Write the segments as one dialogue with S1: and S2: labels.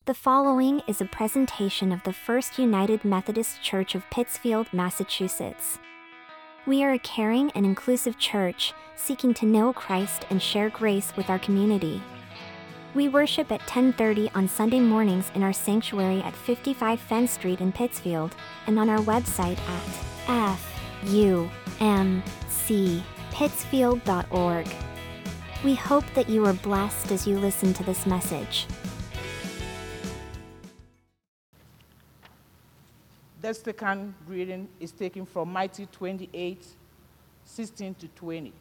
S1: The following is a presentation of the First United Methodist Church of Pittsfield, Massachusetts. We are a caring and inclusive church seeking to know Christ and share grace with our community. We worship at 10:30 on Sunday mornings in our sanctuary at 55 Fenn Street in Pittsfield and on our website at fumcpittsfield.org. We hope that you are blessed as you listen to this message.
S2: The second reading is taken from Matthew 28, 16 to 20.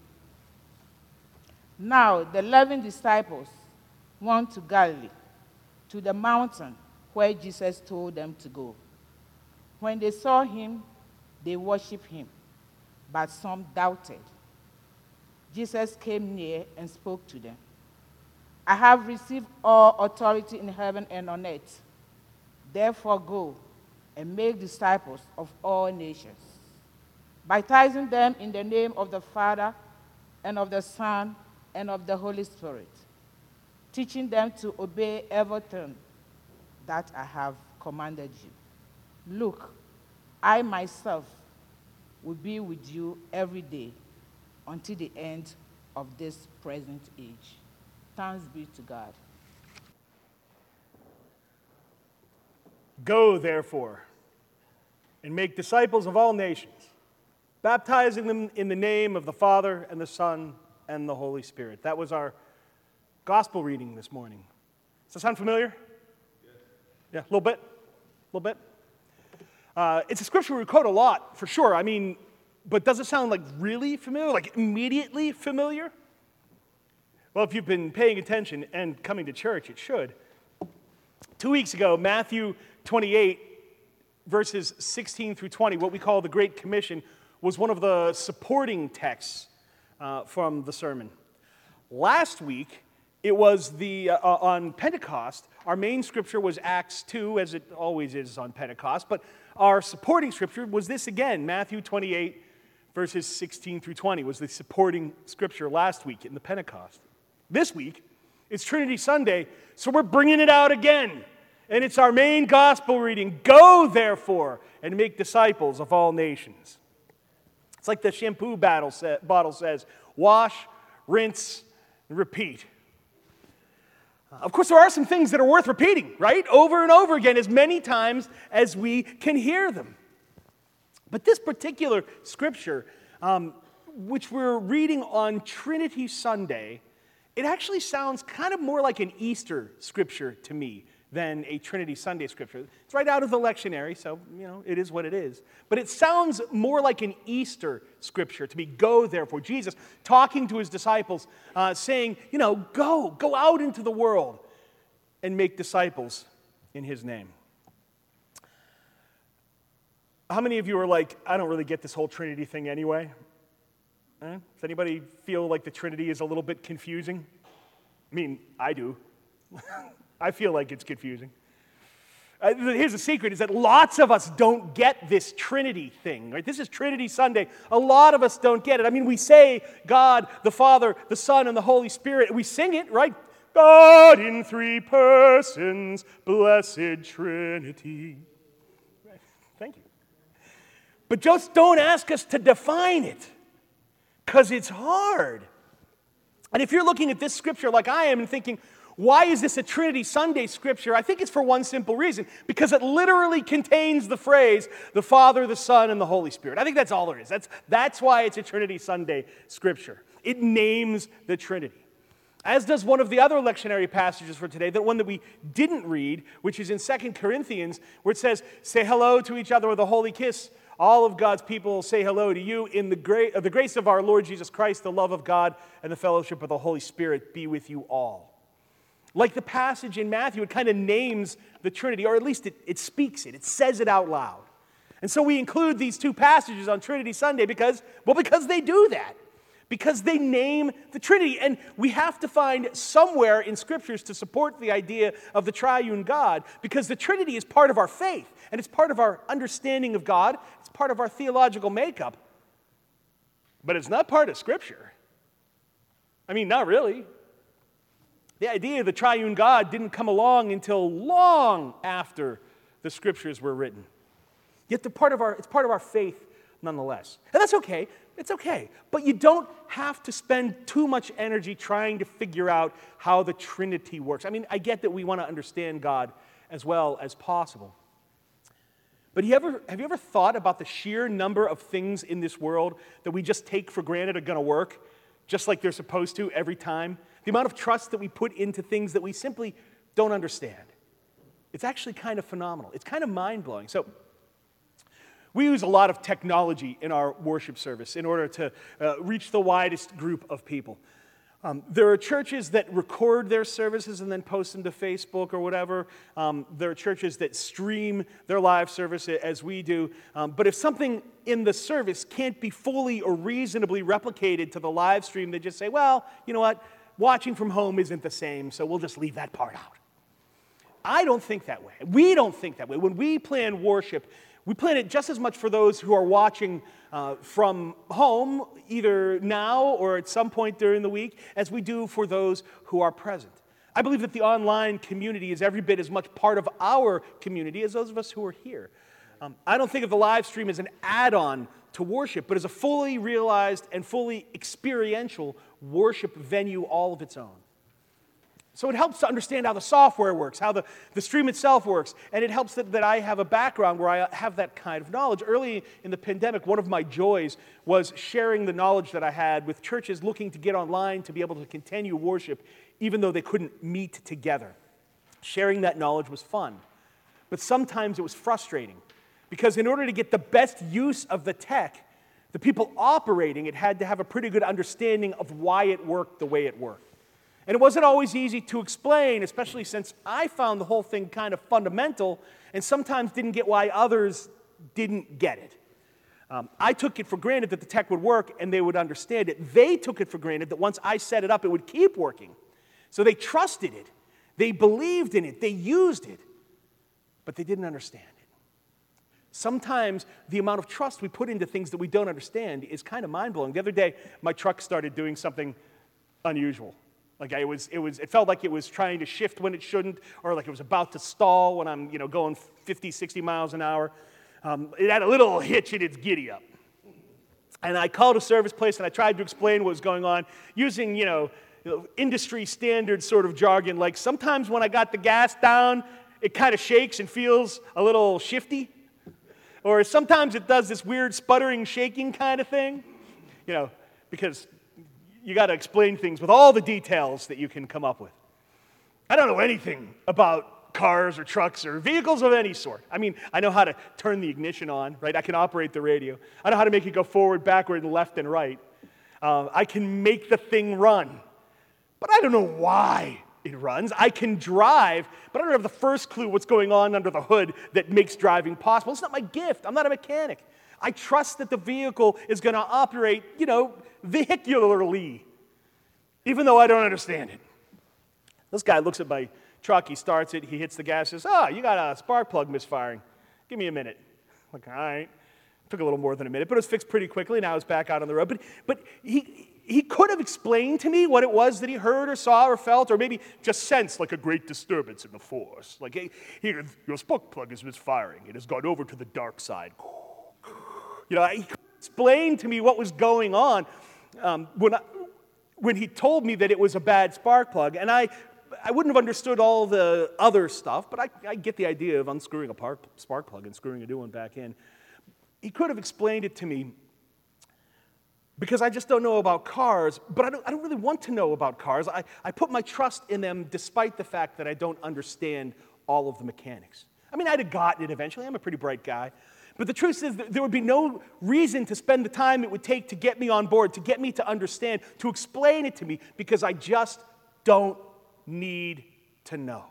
S2: Now the 11 disciples went to Galilee, to the mountain where Jesus told them to go. When they saw him, they worshipped him, but some doubted. Jesus came near and spoke to them. I have received all authority in heaven and on earth. Therefore go and make disciples of all nations, baptizing them in the name of the Father and of the Son and of the Holy Spirit, teaching them to obey everything that I have commanded you. Look, I myself will be with you every day until the end of this present age. Thanks be to God.
S3: Go, therefore, and make disciples of all nations, baptizing them in the name of the Father and the Son and the Holy Spirit. That was our gospel reading this morning. Does that sound familiar? Yes. Yeah, a little bit. It's a scripture we quote a lot, for sure. I mean, but does it sound like really familiar, like immediately familiar? Well, if you've been paying attention and coming to church, it should. 2 weeks ago, Matthew 28, verses 16 through 20, what we call the Great Commission, was one of the supporting texts from the sermon. Last week, it was on Pentecost. Our main scripture was Acts 2, as it always is on Pentecost, but our supporting scripture was this again, Matthew 28, verses 16 through 20, was the supporting scripture last week in the Pentecost. This week, it's Trinity Sunday, so we're bringing it out again. And it's our main gospel reading. Go, therefore, and make disciples of all nations. It's like the shampoo bottle says, wash, rinse, and repeat. Of course, there are some things that are worth repeating, right? Over and over again, as many times as we can hear them. But this particular scripture, which we're reading on Trinity Sunday, it actually sounds kind of more like an Easter scripture to me than a Trinity Sunday scripture. It's right out of the lectionary, so, it is what it is. But it sounds more like an Easter scripture to me. Go, therefore. Jesus talking to his disciples, saying, go out into the world and make disciples in his name. How many of you are like, I don't really get this whole Trinity thing anyway? Does anybody feel like the Trinity is a little bit confusing? I mean, I do. I feel like it's confusing. Here's the secret, is that lots of us don't get this Trinity thing, right? This is Trinity Sunday. A lot of us don't get it. I mean, we say God, the Father, the Son, and the Holy Spirit. We sing it, right? God in three persons, blessed Trinity. Thank you. But just don't ask us to define it, because it's hard. And if you're looking at this scripture like I am and thinking, why is this a Trinity Sunday scripture? I think it's for one simple reason, because it literally contains the phrase, the Father, the Son, and the Holy Spirit. I think that's all there is. That's why it's a Trinity Sunday scripture. It names the Trinity. As does one of the other lectionary passages for today, the one that we didn't read, which is in 2 Corinthians, where it says, say hello to each other with a holy kiss. All of God's people say hello to you. In the grace of our Lord Jesus Christ, the love of God, and the fellowship of the Holy Spirit be with you all. Like the passage in Matthew, it kind of names the Trinity, or at least it speaks it. It says it out loud. And so we include these two passages on Trinity Sunday because they do that. Because they name the Trinity. And we have to find somewhere in Scriptures to support the idea of the triune God, because the Trinity is part of our faith, and it's part of our understanding of God. It's part of our theological makeup. But it's not part of Scripture. I mean, not really. The idea of the triune God didn't come along until long after the scriptures were written. Yet it's part of our faith nonetheless. And that's okay. It's okay. But you don't have to spend too much energy trying to figure out how the Trinity works. I mean, I get that we want to understand God as well as possible. But have you ever thought about the sheer number of things in this world that we just take for granted are going to work, just like they're supposed to every time? The amount of trust that we put into things that we simply don't understand. It's actually kind of phenomenal. It's kind of mind-blowing. So we use a lot of technology in our worship service in order to reach the widest group of people. There are churches that record their services and then post them to Facebook or whatever. There are churches that stream their live service as we do. But if something in the service can't be fully or reasonably replicated to the live stream, they just say, well, you know what? Watching from home isn't the same, so we'll just leave that part out. I don't think that way. We don't think that way. When we plan worship, we plan it just as much for those who are watching from home, either now or at some point during the week, as we do for those who are present. I believe that the online community is every bit as much part of our community as those of us who are here. I don't think of the live stream as an add-on to worship, but as a fully realized and fully experiential worship venue all of its own. So it helps to understand how the software works, how the stream itself works, and it helps that I have a background where I have that kind of knowledge. Early in the pandemic, one of my joys was sharing the knowledge that I had with churches looking to get online to be able to continue worship even though they couldn't meet together. Sharing that knowledge was fun, but sometimes it was frustrating because in order to get the best use of the tech, the people operating it had to have a pretty good understanding of why it worked the way it worked. And it wasn't always easy to explain, especially since I found the whole thing kind of fundamental and sometimes didn't get why others didn't get it. I took it for granted that the tech would work and they would understand it. They took it for granted that once I set it up, it would keep working. So they trusted it. They believed in it. They used it. But they didn't understand it. Sometimes the amount of trust we put into things that we don't understand is kind of mind-blowing. The other day, my truck started doing something unusual. Like it felt like it was trying to shift when it shouldn't, or like it was about to stall when I'm, going 50, 60 miles an hour. It had a little hitch in its giddy up. And I called a service place and I tried to explain what was going on using, industry standard sort of jargon. Like sometimes when I got the gas down, it kind of shakes and feels a little shifty. Or sometimes it does this weird sputtering, shaking kind of thing. Because you got to explain things with all the details that you can come up with. I don't know anything about cars or trucks or vehicles of any sort. I mean, I know how to turn the ignition on, right? I can operate the radio. I know how to make it go forward, backward, and left and right. I can make the thing run. But I don't know why it runs. I can drive, but I don't have the first clue what's going on under the hood that makes driving possible. It's not my gift. I'm not a mechanic. I trust that the vehicle is going to operate, vehicularly, even though I don't understand it. This guy looks at my truck, he starts it, he hits the gas, says, you got a spark plug misfiring. Give me a minute. I'm like, all right. Took a little more than a minute, but it was fixed pretty quickly. Now it's back out on the road. But he could have explained to me what it was that he heard or saw or felt, or maybe just sensed like a great disturbance in the force. Like, hey, here, your spark plug is misfiring. It has gone over to the dark side. He could explain to me what was going on when he told me that it was a bad spark plug. And I wouldn't have understood all the other stuff, but I get the idea of unscrewing a spark plug and screwing a new one back in. He could have explained it to me because I just don't know about cars, but I don't really want to know about cars. I put my trust in them despite the fact that I don't understand all of the mechanics. I mean, I'd have gotten it eventually. I'm a pretty bright guy. But the truth is that there would be no reason to spend the time it would take to get me on board, to get me to understand, to explain it to me, because I just don't need to know.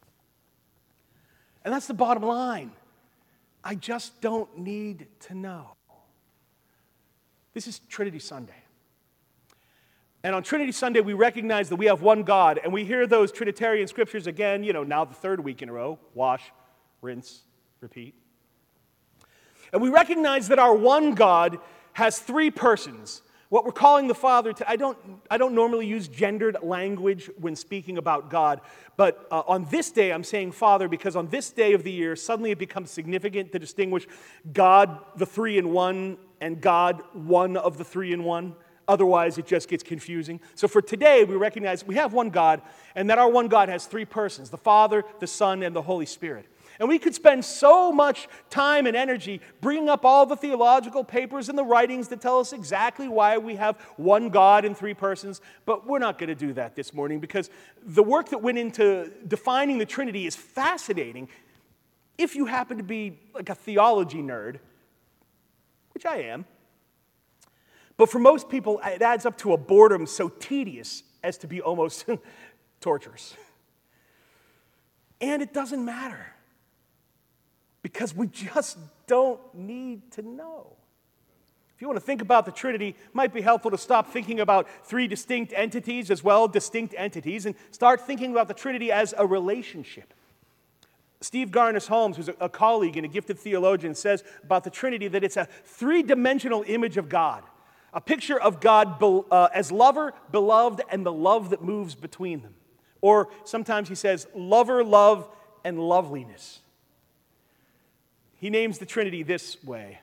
S3: And that's the bottom line. I just don't need to know. This is Trinity Sunday. And on Trinity Sunday, we recognize that we have one God, and we hear those Trinitarian scriptures again, now the third week in a row. Wash, rinse, repeat. And we recognize that our one God has three persons, What we're calling the Father to, I don't normally use gendered language when speaking about God, but on this day I'm saying Father because on this day of the year, suddenly it becomes significant to distinguish God, the three in one, and God, one of the three in one. Otherwise, it just gets confusing. So for today, we recognize we have one God, and that our one God has three persons, the Father, the Son, and the Holy Spirit. And we could spend so much time and energy bringing up all the theological papers and the writings that tell us exactly why we have one God in three persons, but we're not going to do that this morning because the work that went into defining the Trinity is fascinating if you happen to be like a theology nerd, which I am. But for most people, it adds up to a boredom so tedious as to be almost torturous. And it doesn't matter. Because we just don't need to know. If you want to think about the Trinity, it might be helpful to stop thinking about three distinct entities as well, distinct entities, and start thinking about the Trinity as a relationship. Steve Garnaas-Holmes, who's a colleague and a gifted theologian, says about the Trinity that it's a three-dimensional image of God, a picture of God as lover, beloved, and the love that moves between them. Or sometimes he says lover, love, and loveliness. He names the Trinity this way.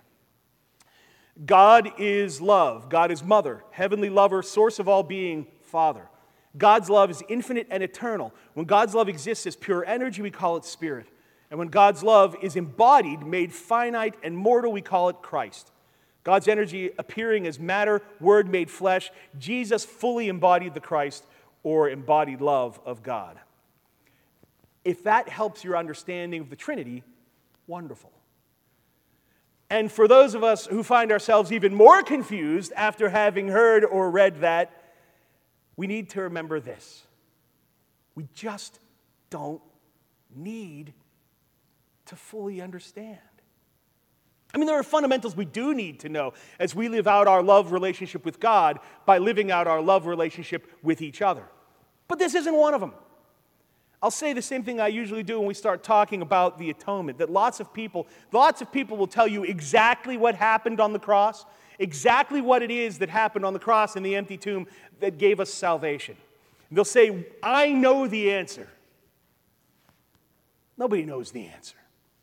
S3: God is love. God is mother, heavenly lover, source of all being, Father. God's love is infinite and eternal. When God's love exists as pure energy, we call it spirit. And when God's love is embodied, made finite and mortal, we call it Christ. God's energy appearing as matter, word made flesh, Jesus fully embodied the Christ or embodied love of God. If that helps your understanding of the Trinity, wonderful. And for those of us who find ourselves even more confused after having heard or read that, we need to remember this. We just don't need to fully understand. I mean, there are fundamentals we do need to know as we live out our love relationship with God by living out our love relationship with each other. But this isn't one of them. I'll say the same thing I usually do when we start talking about the atonement, that lots of people will tell you exactly what happened on the cross, exactly what it is that happened on the cross in the empty tomb that gave us salvation. And they'll say, I know the answer. Nobody knows the answer.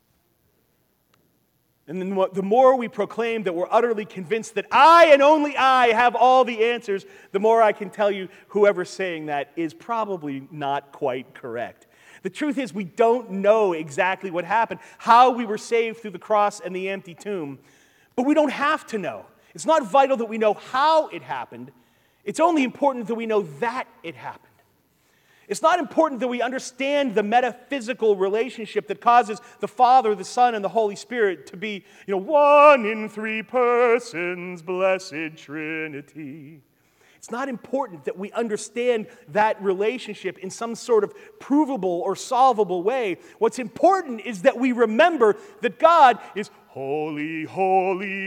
S3: And then the more we proclaim that we're utterly convinced that I and only I have all the answers, the more I can tell you whoever's saying that is probably not quite correct. The truth is we don't know exactly what happened, how we were saved through the cross and the empty tomb, but we don't have to know. It's not vital that we know how it happened. It's only important that we know that it happened. It's not important that we understand the metaphysical relationship that causes the Father, the Son, and the Holy Spirit to be, one in three persons, blessed Trinity. It's not important that we understand that relationship in some sort of provable or solvable way. What's important is that we remember that God is holy, holy,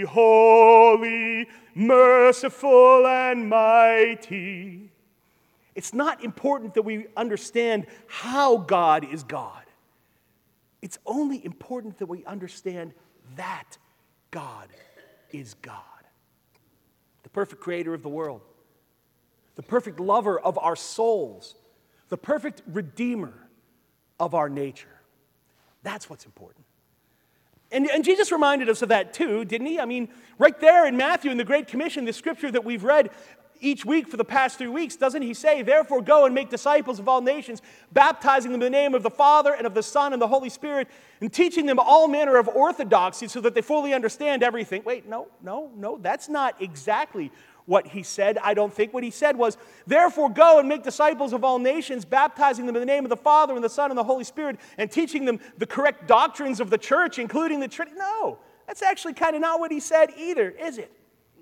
S3: holy, merciful and mighty. It's not important that we understand how God is God. It's only important that we understand that God is God. The perfect creator of the world, the perfect lover of our souls, the perfect redeemer of our nature. That's what's important. And Jesus reminded us of that too, didn't he? I mean, right there in Matthew in the Great Commission, the scripture that we've read each week for the past 3 weeks, doesn't he say, therefore go and make disciples of all nations, baptizing them in the name of the Father and of the Son and the Holy Spirit, and teaching them all manner of orthodoxy so that they fully understand everything. Wait, no, that's not exactly what he said. I don't think what he said was, therefore go and make disciples of all nations, baptizing them in the name of the Father and the Son and the Holy Spirit, and teaching them the correct doctrines of the church, including the Trinity. No, that's actually kind of not what he said either, is it?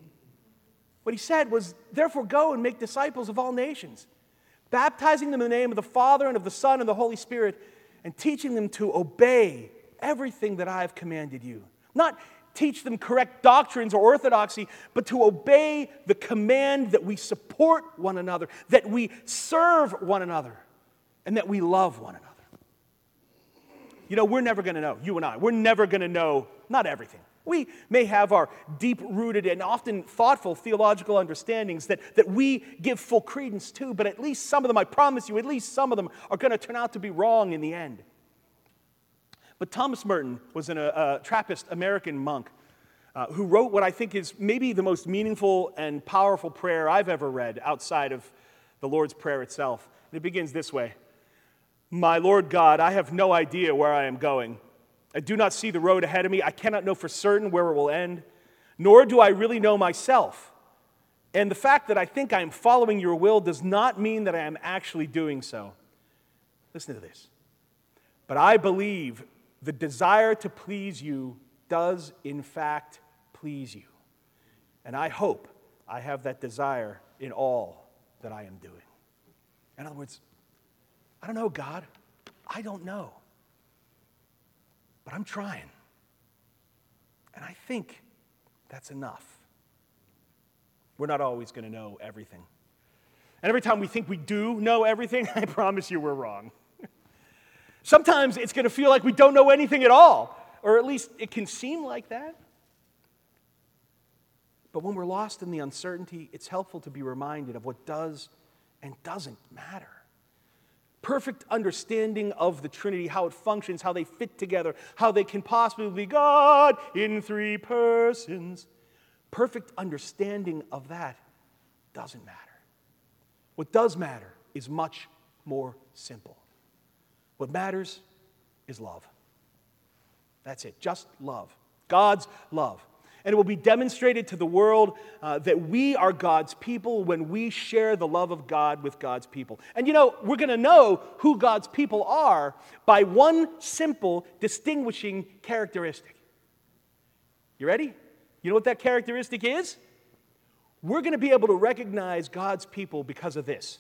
S3: What he said was, therefore go and make disciples of all nations, baptizing them in the name of the Father and of the Son and the Holy Spirit, and teaching them to obey everything that I have commanded you. Not teach them correct doctrines or orthodoxy, but to obey the command that we support one another, that we serve one another, and that we love one another. We're never going to know, you and I, we're never going to know, not everything, We may have our deep-rooted and often thoughtful theological understandings that we give full credence to, but at least some of them, I promise you, at least some of them are going to turn out to be wrong in the end. But Thomas Merton was a Trappist American monk who wrote what I think is maybe the most meaningful and powerful prayer I've ever read outside of the Lord's Prayer itself. And it begins this way: "My Lord God, I have no idea where I am going. I do not see the road ahead of me. I cannot know for certain where it will end, nor do I really know myself. And the fact that I think I am following your will does not mean that I am actually doing so." Listen to this. "But I believe the desire to please you does in fact please you. And I hope I have that desire in all that I am doing." In other words, I don't know, God. I don't know. But I'm trying. And I think that's enough. We're not always going to know everything. And every time we think we do know everything, I promise you we're wrong. Sometimes it's going to feel like we don't know anything at all, or at least it can seem like that. But when we're lost in the uncertainty, it's helpful to be reminded of what does and doesn't matter. Perfect understanding of the Trinity, how it functions, how they fit together, how they can possibly be God in three persons. Perfect understanding of that doesn't matter. What does matter is much more simple. What matters is love. That's it, just love. God's love. And it will be demonstrated to the world that we are God's people when we share the love of God with God's people. And you know, we're going to know who God's people are by one simple distinguishing characteristic. You ready? You know what that characteristic is? We're going to be able to recognize God's people because of this.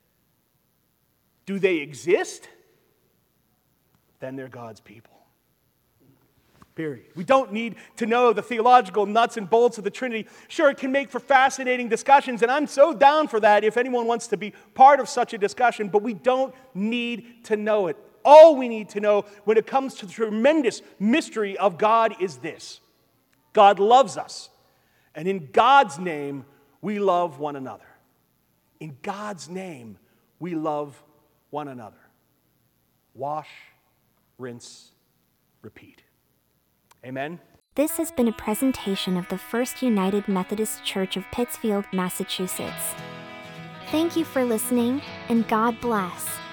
S3: Do they exist? Then they're God's people. Period. We don't need to know the theological nuts and bolts of the Trinity. Sure, it can make for fascinating discussions, and I'm so down for that if anyone wants to be part of such a discussion, but we don't need to know it. All we need to know when it comes to the tremendous mystery of God is this: God loves us, and in God's name, we love one another. In God's name, we love one another. Wash, rinse, repeat. Amen.
S1: This has been a presentation of the First United Methodist Church of Pittsfield, Massachusetts. Thank you for listening, and God bless.